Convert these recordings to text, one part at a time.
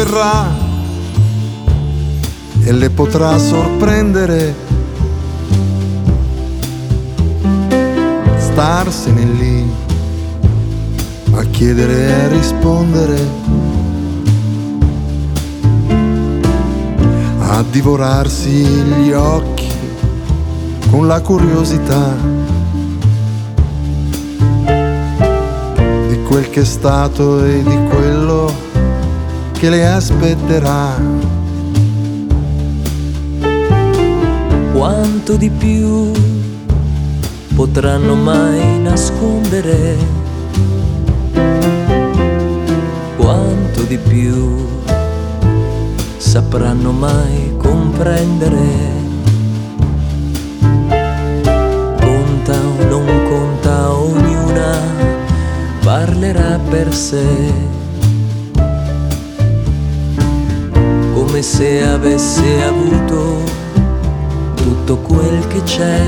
verrà e le potrà sorprendere starsene lì a chiedere e a rispondere, a divorarsi gli occhi con la curiosità di quel che è stato e di quello che le aspetterà. Quanto di più potranno mai nascondere? Quanto di più sapranno mai comprendere? Conta o non conta, ognuna parlerà per sé, come se avesse avuto tutto quel che c'è.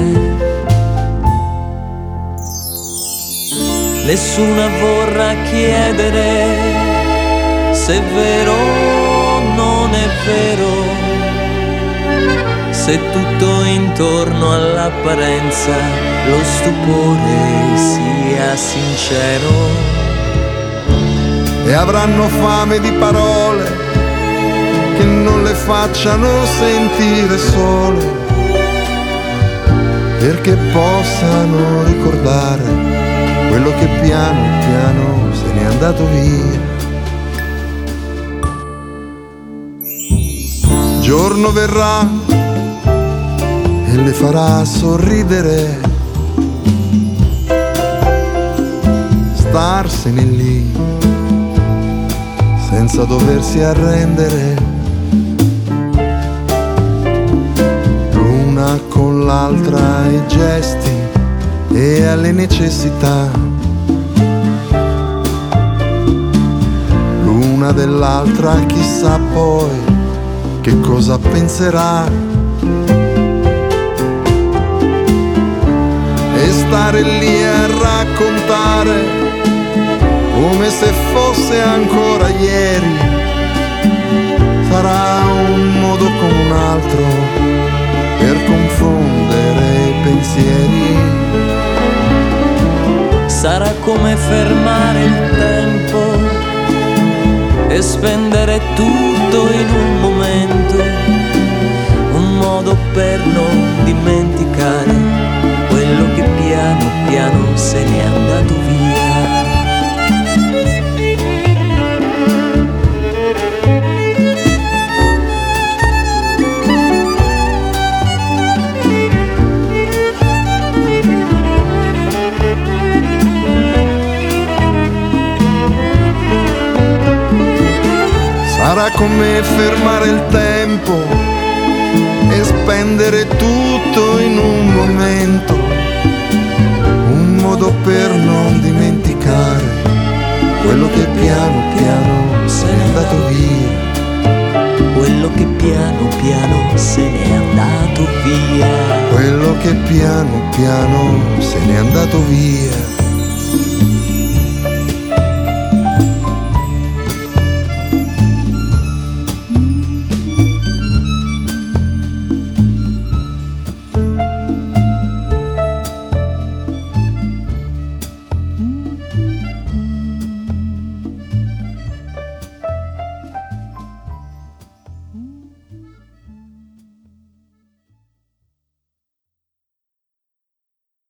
Nessuna vorrà chiedere se è vero o non è vero, se tutto intorno all'apparenza lo stupore sia sincero. E avranno fame di parole che non le facciano sentire sole, perché possano ricordare quello che piano piano se n'è andato via. Giorno verrà e le farà sorridere, starsene lì senza doversi arrendere, l'una con l'altra ai gesti e alle necessità, l'una dell'altra chissà poi che cosa penserà, e stare lì a raccontare come se fosse ancora ieri sarà un modo come un altro per confondere i pensieri. Sarà come fermare il tempo e spendere tutto in un momento, un modo per non dimenticare quello che piano piano se n'è andato via. Sarà come fermare il tempo e spendere tutto in un momento, un modo per non dimenticare quello che piano piano se n'è andato via, quello che piano piano se n'è andato via, quello che piano piano se n'è andato via.